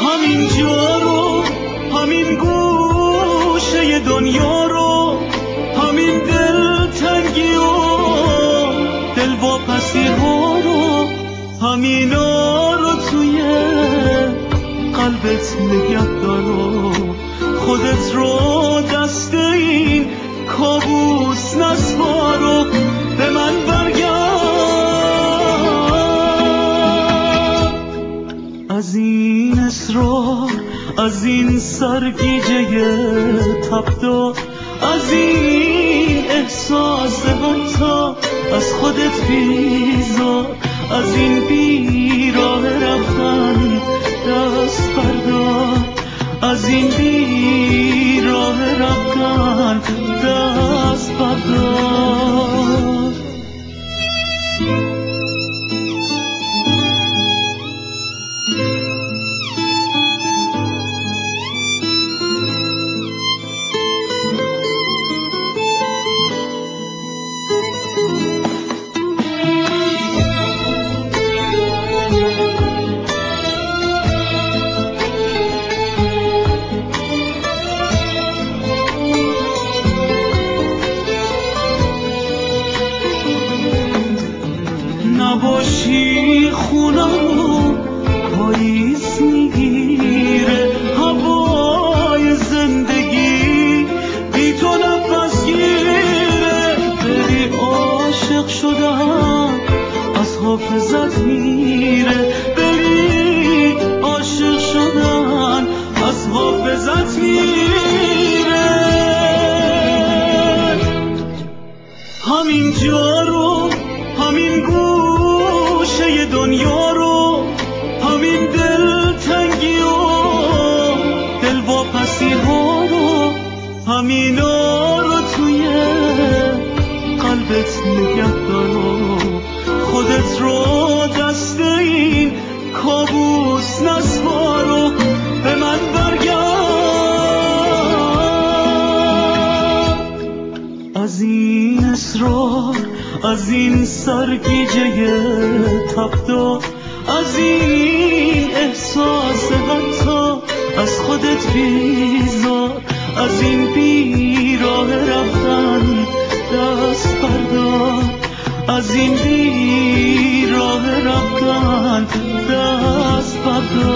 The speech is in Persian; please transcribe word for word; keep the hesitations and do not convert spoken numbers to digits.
همین جا رو، همین گوشه دنیا رو، همین دلتنگی و دلواپسی ها رو، همینا رو توی قلبت نگه دار و خودت رو دست این کابوس نسپار و به من برگرد. از این اصرار، از این سرگیجه تبدار، از این احساس حتی از خودت بیزار، از این بیراه رفتن دست بردار، از این بیراه رفتن دست بردار. نباشی خونمو پاییز میگیره، هوای زندگی بی تو نفس گیره، بری عاشق شدن از حافظت میره، بری عاشق شدن از حافظت میره. همین جا رو، همین گوشه دنیا رو، همین دلتنگی و دلواپسی ها رو، همینا رو توی قلبت نگه دار و خودت رو دست این کابوس نسپار و به من برگرد. از این اصرار، از این سرگیجه تبدار، از این احساس حتی از خودت بیزار، از این بیراه رفتن دست بردار، از این بیراه رفتن دست بردار.